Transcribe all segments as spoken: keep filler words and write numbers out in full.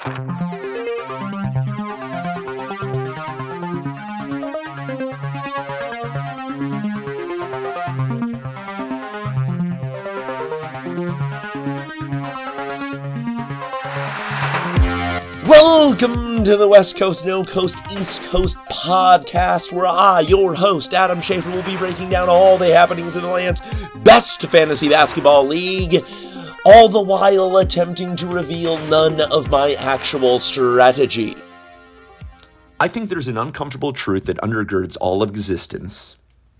Welcome to the West Coast, No Coast, East Coast podcast, where I, your host, Adam Schaefer, will be breaking down all the happenings in the land's best fantasy basketball league, all the while attempting to reveal none of my actual strategy. I think there's an uncomfortable truth that undergirds all of existence.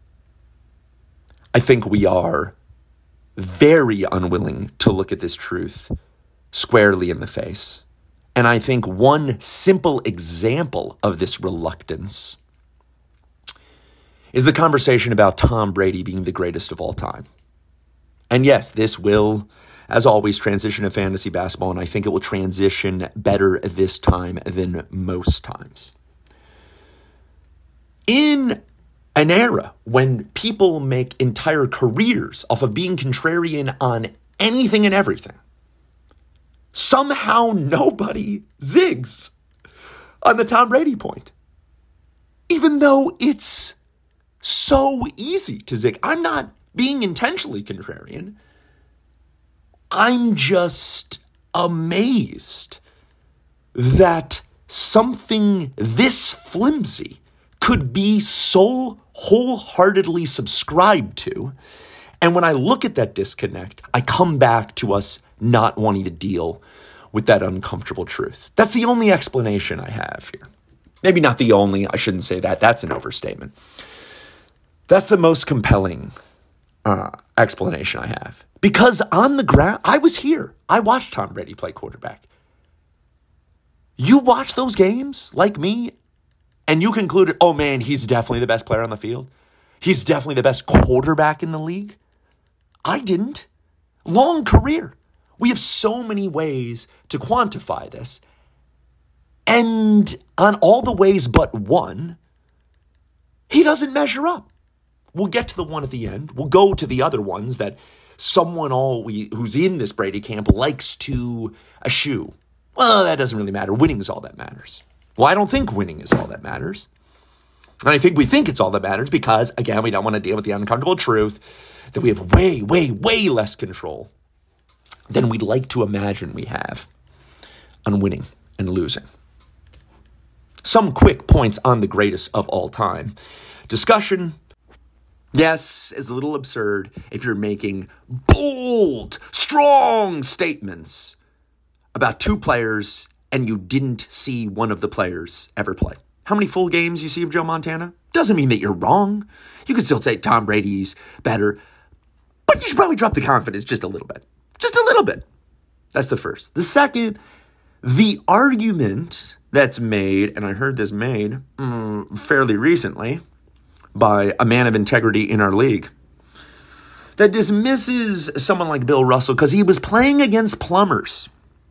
I think we are very unwilling to look at this truth squarely in the face. And I think one simple example of this reluctance is the conversation about Tom Brady being the greatest of all time. And yes, this will, as always, transition to fantasy basketball, and I think it will transition better this time than most times. In an era when people make entire careers off of being contrarian on anything and everything, somehow nobody zigs on the Tom Brady point, even though it's so easy to zig. I'm not being intentionally contrarian. I'm just amazed that something this flimsy could be so wholeheartedly subscribed to. And when I look at that disconnect, I come back to us not wanting to deal with that uncomfortable truth. That's the only explanation I have here. Maybe not the only, I shouldn't say that. That's an overstatement. That's the most compelling uh, explanation I have. Because on the ground, I was here. I watched Tom Brady play quarterback. You watch those games like me, and you concluded, oh man, he's definitely the best player on the field. He's definitely the best quarterback in the league. I didn't. Long career. We have so many ways to quantify this. And on all the ways but one, he doesn't measure up. We'll get to the one at the end. We'll go to the other ones that someone always, who's in this Brady camp likes to eschew. Well, that doesn't really matter. Winning is all that matters. Well, I don't think winning is all that matters. And I think we think it's all that matters because, again, we don't want to deal with the uncomfortable truth that we have way, way, way less control than we'd like to imagine we have on winning and losing. Some quick points on the greatest of all time. Discussion, yes, is a little absurd if you're making bold, strong statements about two players and you didn't see one of the players ever play. How many full games you see of Joe Montana? Doesn't mean that you're wrong. You can still say Tom Brady's better, but you should probably drop the confidence just a little bit. Just a little bit. That's the first. The second, the argument that's made, and I heard this made mm, fairly recently by a man of integrity in our league, that dismisses someone like Bill Russell because he was playing against plumbers.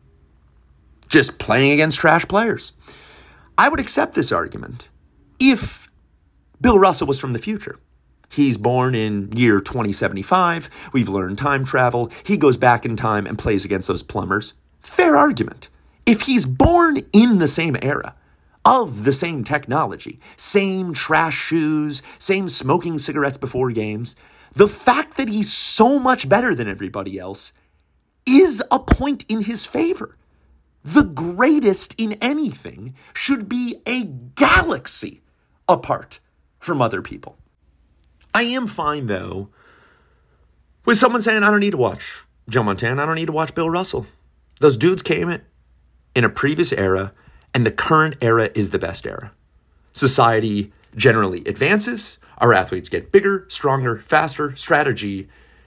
Just playing against trash players. I would accept this argument if Bill Russell was from the future. He's born in year twenty seventy-five. We've learned time travel. He goes back in time and plays against those plumbers. Fair argument. If he's born in the same era, of the same technology, same trash shoes, same smoking cigarettes before games, the fact that he's so much better than everybody else is a point in his favor. The greatest in anything should be a galaxy apart from other people. I am fine, though, with someone saying, I don't need to watch Joe Montana. I don't need to watch Bill Russell. Those dudes came in, in a previous era, and the current era is the best era. Society generally advances. Our athletes get bigger, stronger, faster. Strategy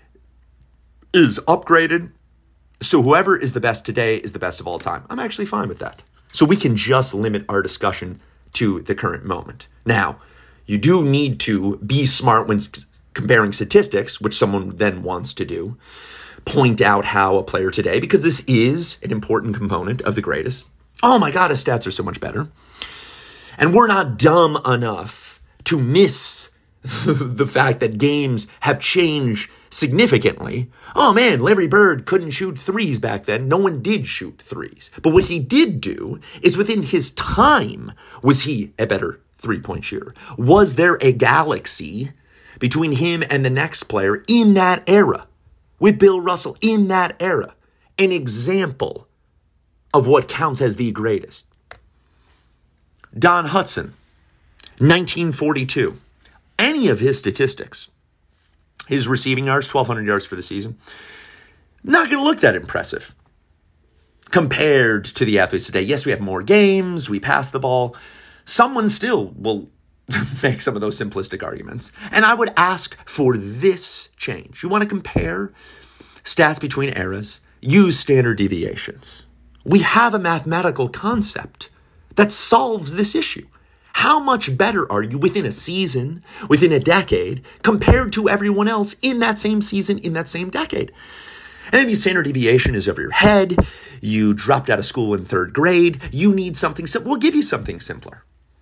is upgraded. So whoever is the best today is the best of all time. I'm actually fine with that. So we can just limit our discussion to the current moment. Now, you do need to be smart when comparing statistics, which someone then wants to do. Point out how a player today, because this is an important component of the greatest. Oh my God, his stats are so much better. And we're not dumb enough to miss the fact that games have changed significantly. Oh man, Larry Bird couldn't shoot threes back then. No one did shoot threes. But what he did do is within his time, was he a better three-point shooter? Was there a galaxy between him and the next player in that era? With Bill Russell in that era? An example of what counts as the greatest. Don Hutson, nineteen forty-two. Any of his statistics, his receiving yards, twelve hundred yards for the season, not going to look that impressive compared to the athletes today. Yes, we have more games, we pass the ball. Someone still will make some of those simplistic arguments. And I would ask for this change. You want to compare stats between eras? Use standard deviations. We have a mathematical concept that solves this issue. How much better are you within a season, within a decade, compared to everyone else in that same season, in that same decade? And then the standard deviation is over your head. You dropped out of school in third grade. You need something simple. We'll give you something simpler.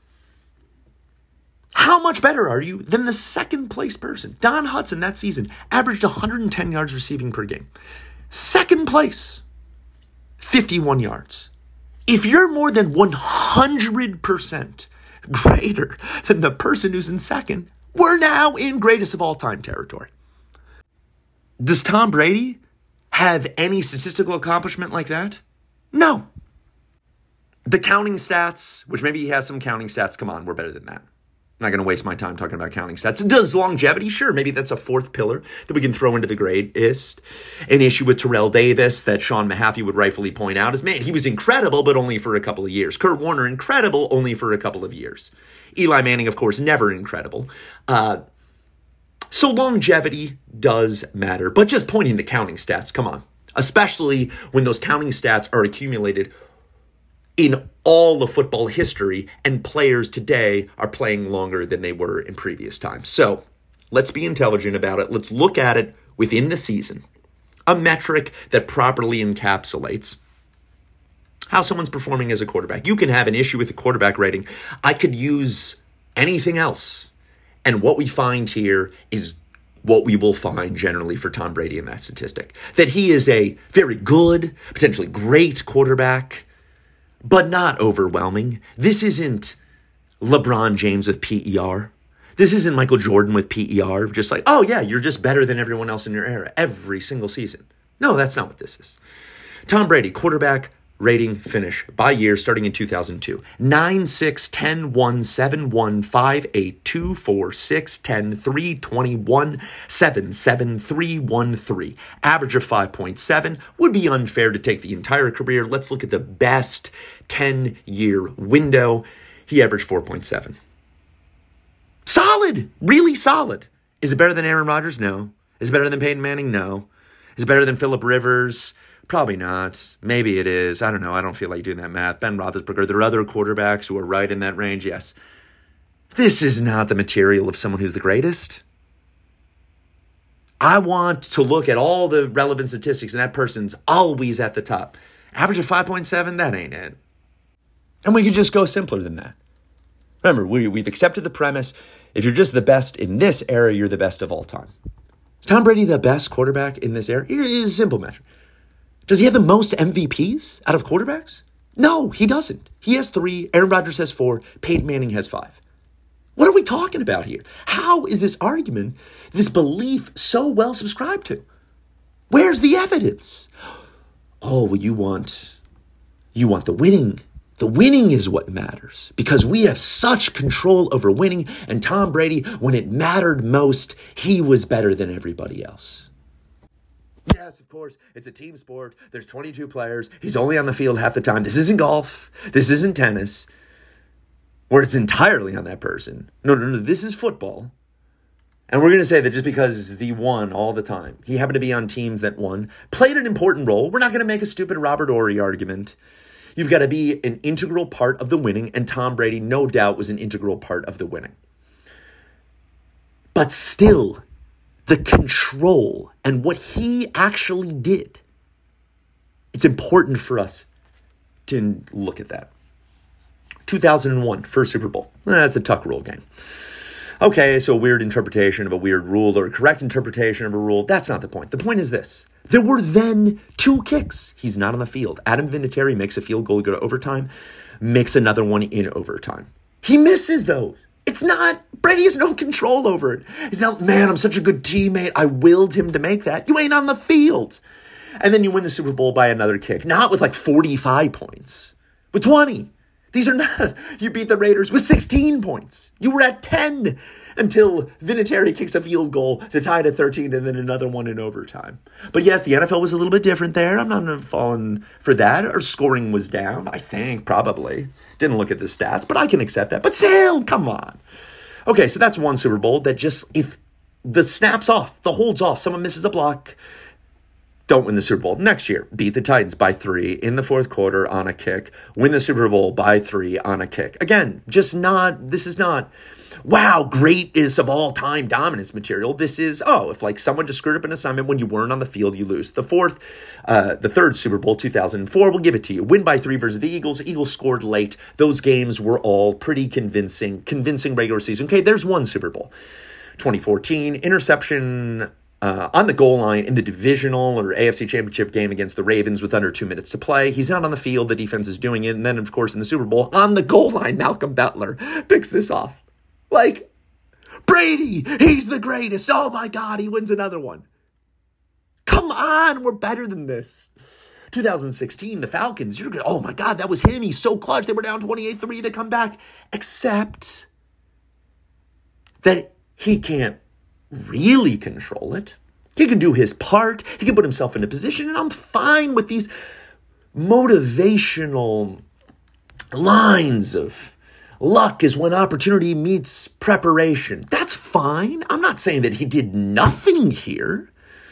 How much better are you than the second place person? Don Hutson that season averaged one hundred ten yards receiving per game. Second place, fifty-one yards. If you're more than one hundred percent greater than the person who's in second, we're now in greatest of all time territory. Does Tom Brady have any statistical accomplishment like that? No. The counting stats, which maybe he has some counting stats, come on, we're better than that. I'm not going to waste my time talking about counting stats. Does longevity? Sure, maybe that's a fourth pillar that we can throw into the greatest. An issue with Terrell Davis that Sean Mahaffey would rightfully point out is, man, he was incredible, but only for a couple of years. Kurt Warner, incredible, only for a couple of years. Eli Manning, of course, never incredible. Uh, so longevity does matter, but just pointing to counting stats, come on. Especially when those counting stats are accumulated in all of football history, and players today are playing longer than they were in previous times. So let's be intelligent about it. Let's look at it within the season. A metric that properly encapsulates how someone's performing as a quarterback. You can have an issue with the quarterback rating. I could use anything else. And what we find here is what we will find generally for Tom Brady in that statistic. That he is a very good, potentially great quarterback, but not overwhelming. This isn't LeBron James with P E R. This isn't Michael Jordan with P E R. Just like, oh yeah, you're just better than everyone else in your era every single season. No, that's not what this is. Tom Brady, quarterback rating finish by year starting in two thousand two. nine, six, ten, one, seven, one, five, eight, two, four, six, ten, three, twenty-one, seven, seven, three, one, three. Average of five point seven. Would be unfair to take the entire career. Let's look at the best ten-year window. He averaged four point seven. Solid. Really solid. Is it better than Aaron Rodgers? No. Is it better than Peyton Manning? No. Is it better than Phillip Rivers? Probably not. Maybe it is. I don't know. I don't feel like doing that math. Ben Roethlisberger. There are other quarterbacks who are right in that range. Yes. This is not the material of someone who's the greatest. I want to look at all the relevant statistics, and that person's always at the top. Average of five point seven, that ain't it. And we could just go simpler than that. Remember, we, we've accepted the premise, if you're just the best in this era, you're the best of all time. Is Tom Brady the best quarterback in this era? Here is a simple measure. Does he have the most M V Ps out of quarterbacks? No, he doesn't. He has three. Aaron Rodgers has four. Peyton Manning has five. What are we talking about here? How is this argument, this belief, so well subscribed to? Where's the evidence? Oh, well, you want, you want the winning. The winning is what matters because we have such control over winning. And Tom Brady, when it mattered most, he was better than everybody else. Yes, of course, it's a team sport. There's twenty-two players. He's only on the field half the time. This isn't golf. This isn't tennis, where it's entirely on that person. No, no, no, this is football. And we're going to say that just because he won all the time, he happened to be on teams that won, played an important role. We're not going to make a stupid Robert Horry argument. You've got to be an integral part of the winning, and Tom Brady, no doubt, was an integral part of the winning. But still, the control and what he actually did, it's important for us to look at that. two thousand one, first Super Bowl. That's a Tuck Rule game. Okay, so a weird interpretation of a weird rule or a correct interpretation of a rule. That's not the point. The point is this. There were then two kicks. He's not on the field. Adam Vinatieri makes a field goal, go to overtime, makes another one in overtime. He misses those. It's not, Brady has no control over it. He's not, man, I'm such a good teammate. I willed him to make that. You ain't on the field. And then you win the Super Bowl by another kick. Not with like forty-five points, with twenty. These are not, you beat the Raiders with sixteen points. You were at ten until Vinatieri kicks a field goal to tie it at thirteen and then another one in overtime. But yes, the N F L was a little bit different there. I'm not falling for that. Our scoring was down, I think, probably. Didn't look at the stats, but I can accept that. But still, come on. Okay, so that's one Super Bowl that just, if the snap's off, the hold's off, someone misses a block, don't win the Super Bowl. Next year, beat the Titans by three in the fourth quarter on a kick. Win the Super Bowl by three on a kick. Again, just not, this is not, wow, greatest of all time dominance material. This is, oh, if like someone just screwed up an assignment when you weren't on the field, you lose. The fourth, uh, the third Super Bowl, two thousand four, we'll give it to you. Win by three versus the Eagles. Eagles scored late. Those games were all pretty convincing, convincing regular season. Okay, there's one Super Bowl. twenty fourteen, interception Uh, on the goal line in the divisional or A F C championship game against the Ravens with under two minutes to play. He's not on the field. The defense is doing it. And then, of course, in the Super Bowl, on the goal line, Malcolm Butler picks this off. Like, Brady, he's the greatest. Oh, my God, he wins another one. Come on, we're better than this. two thousand sixteen, the Falcons, you're good. Oh, my God, that was him. He's so clutch. They were down twenty-eight three to come back. Except that he can't really control it. He can do his part. He can put himself in a position, and I'm fine with these motivational lines of luck is when opportunity meets preparation. That's fine. I'm not saying that he did nothing here.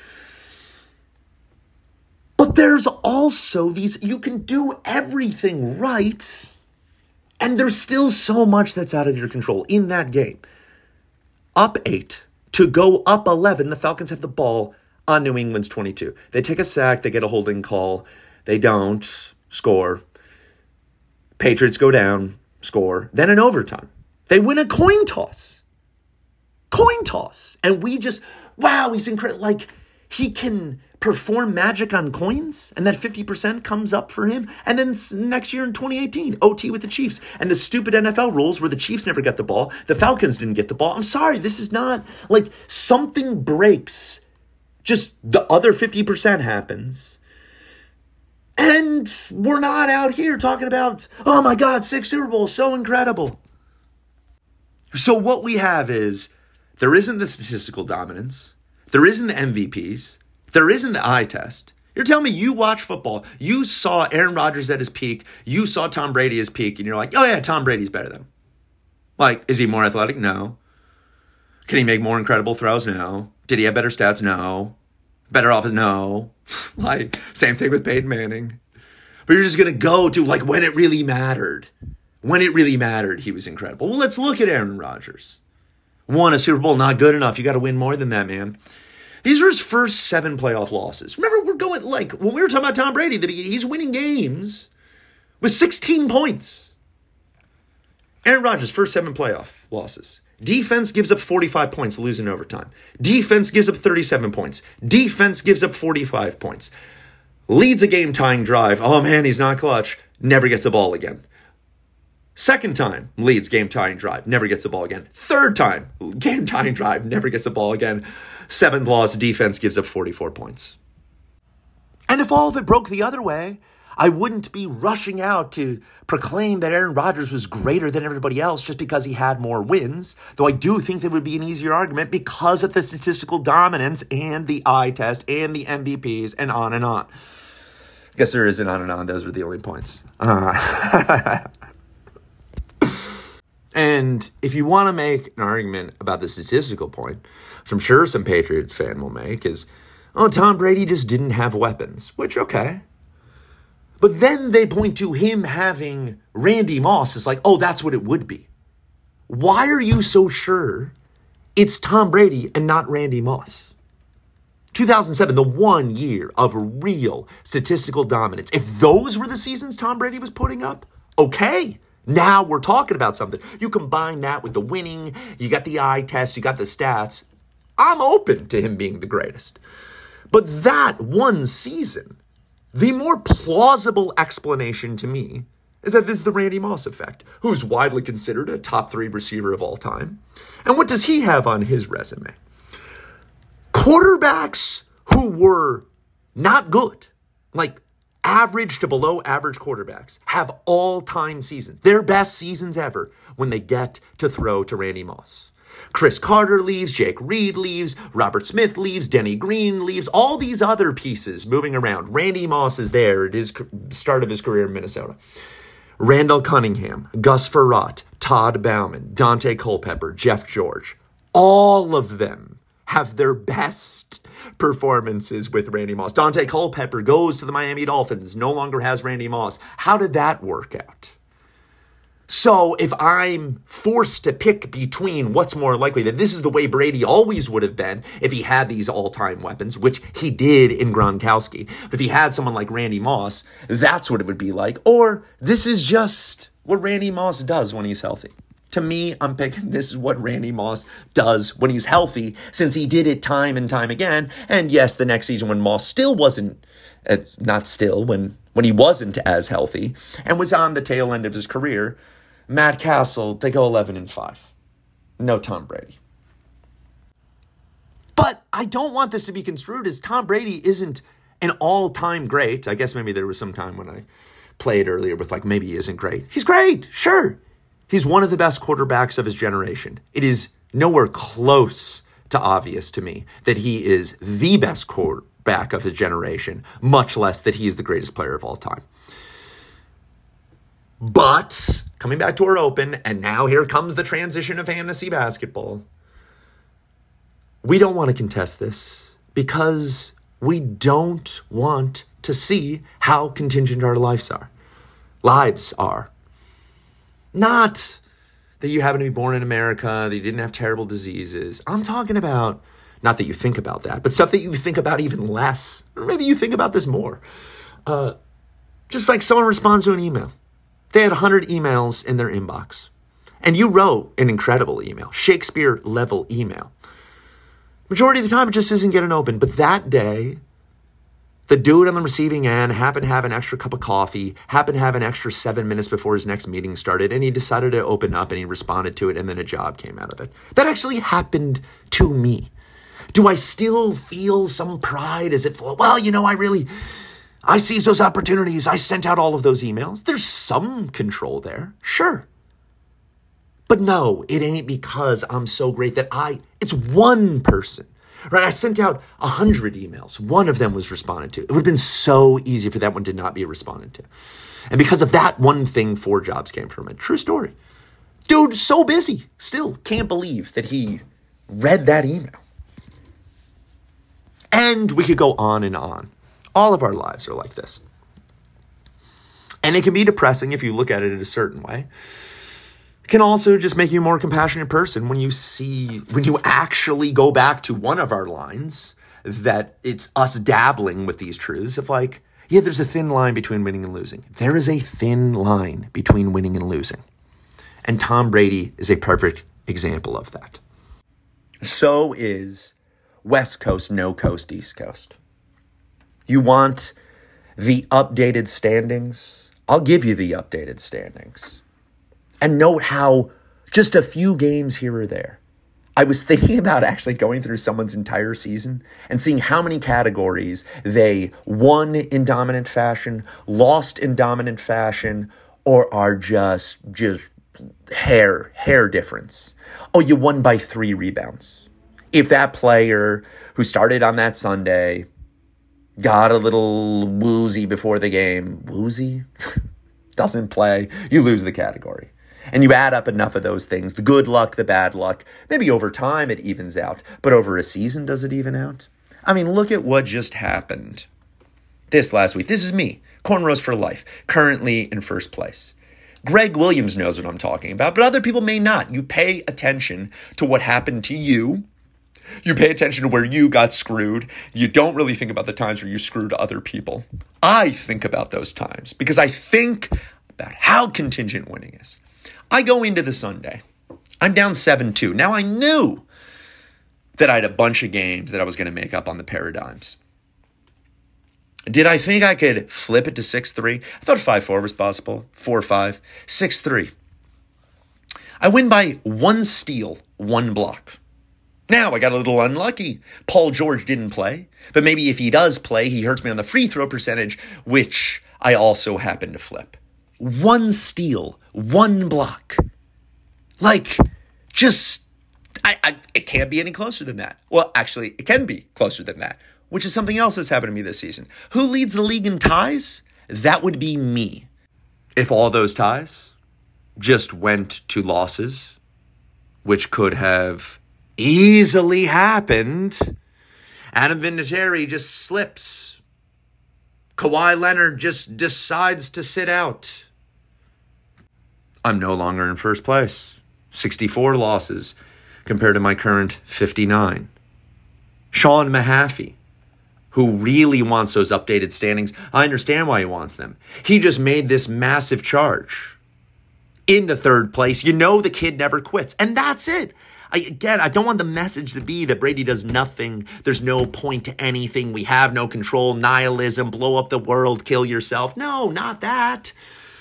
But there's also these, you can do everything right, and there's still so much that's out of your control in that game. Up eight. To go up eleven, the Falcons have the ball on New England's twenty-two. They take a sack, they get a holding call. They don't score. Patriots go down, score. Then in overtime, they win a coin toss. Coin toss. And we just, wow, he's incredible. Like, he can perform magic on coins, and that fifty percent comes up for him. And then next year in twenty eighteen, O T with the Chiefs. And the stupid N F L rules where the Chiefs never got the ball, the Falcons didn't get the ball. I'm sorry, this is not, like, something breaks. Just the other fifty percent happens. And we're not out here talking about, oh my God, six Super Bowls, so incredible. So what we have is, there isn't the statistical dominance. There isn't the M V Ps. There isn't the eye test. You're telling me you watch football, you saw Aaron Rodgers at his peak, you saw Tom Brady at his peak, and you're like, oh yeah, Tom Brady's better than him. Like, is he more athletic? No. Can he make more incredible throws? No. Did he have better stats? No. Better off? No. Like, same thing with Peyton Manning. But you're just going to go to, like, when it really mattered. When it really mattered, he was incredible. Well, let's look at Aaron Rodgers. Won a Super Bowl, not good enough. You got to win more than that, man. These are his first seven playoff losses. Remember, we're going, like, when we were talking about Tom Brady, he's winning games with sixteen points. Aaron Rodgers, first seven playoff losses. Defense gives up forty-five points, losing overtime. Defense gives up thirty-seven points. Defense gives up forty-five points. Leads a game-tying drive. Oh, man, he's not clutch. Never gets the ball again. Second time, leads game-tying drive. Never gets the ball again. Third time, game-tying drive. Never gets the ball again. Seventh loss, defense gives up forty-four points. And if all of it broke the other way, I wouldn't be rushing out to proclaim that Aaron Rodgers was greater than everybody else just because he had more wins, though I do think that would be an easier argument because of the statistical dominance and the eye test and the M V Ps and on and on. I guess there isn't on and on. Those were the only points. Uh, and if you want to make an argument about the statistical point, which I'm sure some Patriots fan will make, is, oh, Tom Brady just didn't have weapons, which, okay. But then they point to him having Randy Moss. It's like, oh, that's what it would be. Why are you so sure it's Tom Brady and not Randy Moss? two thousand seven, the one year of real statistical dominance. If those were the seasons Tom Brady was putting up, okay. Now we're talking about something. You combine that with the winning, you got the eye test, you got the stats. I'm open to him being the greatest. But that one season, the more plausible explanation to me is that this is the Randy Moss effect, who's widely considered a top three receiver of all time. And what does he have on his resume? Quarterbacks who were not good, like average to below average quarterbacks, have all-time seasons, their best seasons ever, when they get to throw to Randy Moss. Chris Carter leaves, Jake Reed leaves, Robert Smith leaves, Denny Green leaves, all these other pieces moving around. Randy Moss is there at his start of his career in Minnesota. Randall Cunningham, Gus Frerotte, Todd Bouman, Dante Culpepper, Jeff George, all of them have their best performances with Randy Moss. Dante Culpepper goes to the Miami Dolphins, no longer has Randy Moss. How did that work out? So if I'm forced to pick between what's more likely, that this is the way Brady always would have been if he had these all-time weapons, which he did in Gronkowski. But if he had someone like Randy Moss, that's what it would be like. Or this is just what Randy Moss does when he's healthy. To me, I'm picking this is what Randy Moss does when he's healthy, since he did it time and time again. And yes, the next season when Moss still wasn't, uh, not still, when, when he wasn't as healthy and was on the tail end of his career, Matt Castle, they go eleven and five. No Tom Brady. But I don't want this to be construed as Tom Brady isn't an all-time great. I guess maybe there was some time when I played earlier with like, maybe he isn't great. He's great, sure. He's one of the best quarterbacks of his generation. It is nowhere close to obvious to me that he is the best quarterback of his generation, much less that he is the greatest player of all time. But coming back to our open, and now here comes the transition of fantasy basketball. We don't want to contest this because we don't want to see how contingent our lives are. Lives are. Not that you happen to be born in America, that you didn't have terrible diseases. I'm talking about, not that you think about that, but stuff that you think about even less. Or maybe you think about this more. Uh, just like someone responds to an email. They had one hundred emails in their inbox. And you wrote an incredible email, Shakespeare-level email. Majority of the time, it just isn't getting open. But that day, the dude on the receiving end happened to have an extra cup of coffee, happened to have an extra seven minutes before his next meeting started, and he decided to open up and he responded to it, and then a job came out of it. That actually happened to me. Do I still feel some pride as if, well, you know, I really... I seized those opportunities. I sent out all of those emails. There's some control there. Sure. But no, it ain't because I'm so great that I, it's one person, right? I sent out a hundred emails. One of them was responded to. It would have been so easy for that one to not be responded to. And because of that one thing, four jobs came from it. True story. Dude, so busy. Still can't believe that he read that email. And we could go on and on. All of our lives are like this. And it can be depressing if you look at it in a certain way. It can also just make you a more compassionate person when you see, when you actually go back to one of our lines, that it's us dabbling with these truths of like, yeah, there's a thin line between winning and losing. There is a thin line between winning and losing. And Tom Brady is a perfect example of that. So is West Coast, no coast, East Coast. You want the updated standings? I'll give you the updated standings. And note how just a few games here or there. I was thinking about actually going through someone's entire season and seeing how many categories they won in dominant fashion, lost in dominant fashion, or are just, just hair, hair difference. Oh, you won by three rebounds. If that player who started on that Sunday got a little woozy before the game, woozy, doesn't play, you lose the category. And you add up enough of those things, the good luck, the bad luck, maybe over time it evens out, but over a season, does it even out? I mean, look at what just happened this last week. This is me, Cornrows for Life, currently in first place. Greg Williams knows what I'm talking about, but other people may not. You pay attention to what happened to you. You pay attention to where you got screwed. You don't really think about the times where you screwed other people. I think about those times because I think about how contingent winning is. I go into the Sunday. I'm down seven two. Now, I knew that I had a bunch of games that I was going to make up on the paradigms. Did I think I could flip it to six three? I thought five four was possible. four five. six three. I win by one steal, one block. Now, I got a little unlucky. Paul George didn't play. But maybe if he does play, he hurts me on the free throw percentage, which I also happen to flip. One steal, one block. Like, just, I, I, it can't be any closer than that. Well, actually, it can be closer than that, which is something else that's happened to me this season. Who leads the league in ties? That would be me. If all those ties just went to losses, which could have easily happened, Adam Vinatieri just slips. Kawhi Leonard just decides to sit out. I'm no longer in first place. sixty-four losses compared to my current fifty-nine. Sean Mahaffey, who really wants those updated standings. I understand why he wants them. He just made this massive charge into third place. You know the kid never quits. And that's it. I, again, I don't want the message to be that Brady does nothing. There's no point to anything. We have no control. Nihilism. Blow up the world. Kill yourself. No, not that.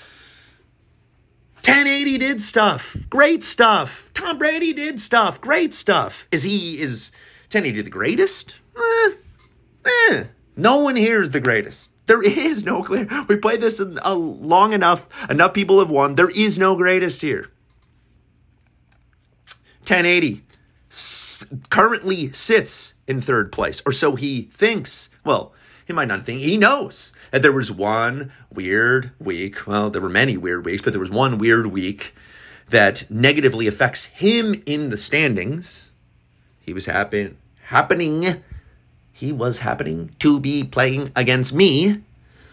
ten eighty did stuff. Great stuff. Tom Brady did stuff. Great stuff. Is he, is ten eighty the greatest? Eh. Eh, no one here is the greatest. There is no clear. We played this in, uh, long enough. Enough people have won. There is no greatest here. ten eighty s- currently sits in third place, or so he thinks. Well, he might not think. He knows that there was one weird week. Well, there were many weird weeks, but there was one weird week that negatively affects him in the standings. He was happen- happening... He was happening to be playing against me.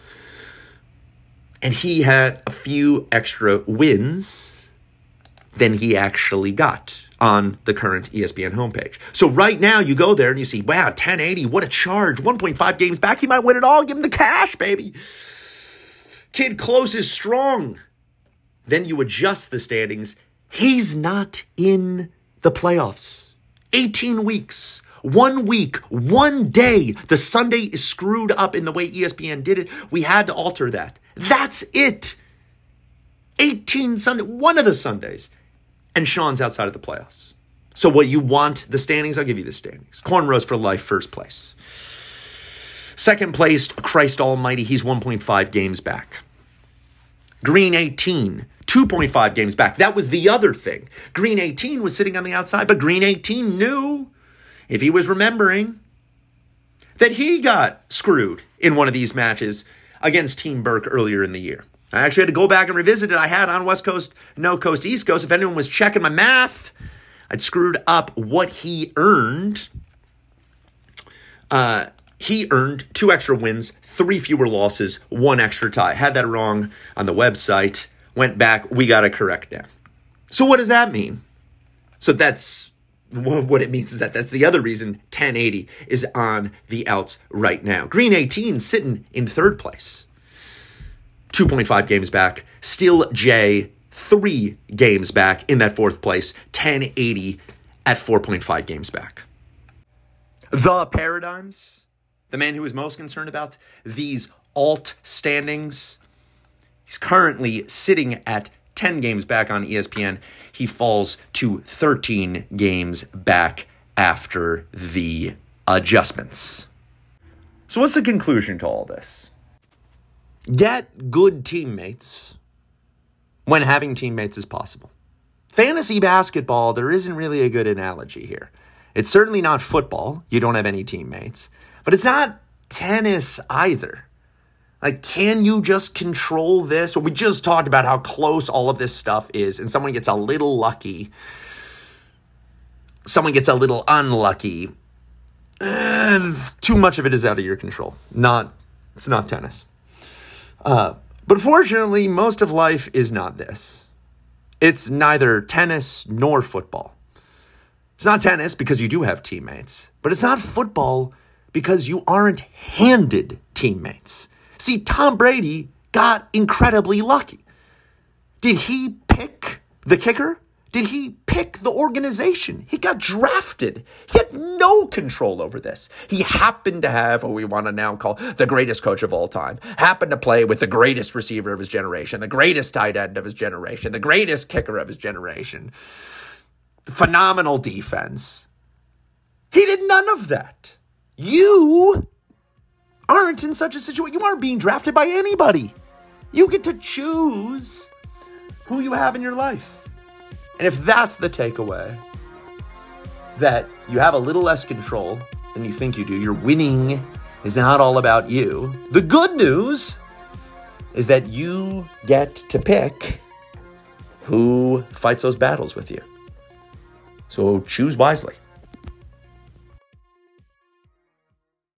And he had a few extra wins than he actually got on the current E S P N homepage. So right now you go there and you see, wow, ten eighty, what a charge. one point five games back. He might win it all. Give him the cash, baby. Kid closes strong. Then you adjust the standings. He's not in the playoffs. eighteen weeks. One week, one day, the Sunday is screwed up in the way E S P N did it. We had to alter that. That's it. eighteen Sunday, one of the Sundays. And Sean's outside of the playoffs. So what you want, the standings, I'll give you the standings. Cornrows for life, first place. Second place, Christ Almighty, he's one point five games back. Green eighteen, two point five games back. That was the other thing. Green eighteen was sitting on the outside, but Green eighteen knew, if he was remembering, that he got screwed in one of these matches against Team Burke earlier in the year. I actually had to go back and revisit it. I had on West Coast, no Coast, East Coast. If anyone was checking my math, I'd screwed up what he earned. Uh, he earned two extra wins, three fewer losses, one extra tie. Had that wrong on the website. Went back. We got it correct now. So what does that mean? So that's... What it means is that that's the other reason ten eighty is on the outs right now. Green eighteen sitting in third place. two point five games back. Still J, three games back in that fourth place. ten eighty at four point five games back. The paradigms, the man who is most concerned about these alt standings, he's currently sitting at ten games back on E S P N. He falls to thirteen games back after the adjustments. So what's the conclusion to all this? Get good teammates when having teammates is possible. Fantasy basketball, there isn't really a good analogy here. It's certainly not football. You don't have any teammates. But it's not tennis either. Like, can you just control this? Well, we just talked about how close all of this stuff is, and someone gets a little lucky. Someone gets a little unlucky. And too much of it is out of your control. Not, it's not tennis. Uh, but fortunately, most of life is not this. It's neither tennis nor football. It's not tennis because you do have teammates, but it's not football because you aren't handed teammates. See, Tom Brady got incredibly lucky. Did he pick the kicker? Did he pick the organization? He got drafted. He had no control over this. He happened to have what we want to now call the greatest coach of all time. Happened to play with the greatest receiver of his generation, the greatest tight end of his generation, the greatest kicker of his generation. Phenomenal defense. He did none of that. You aren't in such a situation. You aren't being drafted by anybody. You get to choose who you have in your life. And if that's the takeaway, that you have a little less control than you think you do, your winning is not all about you. The good news is that you get to pick who fights those battles with you. So choose wisely.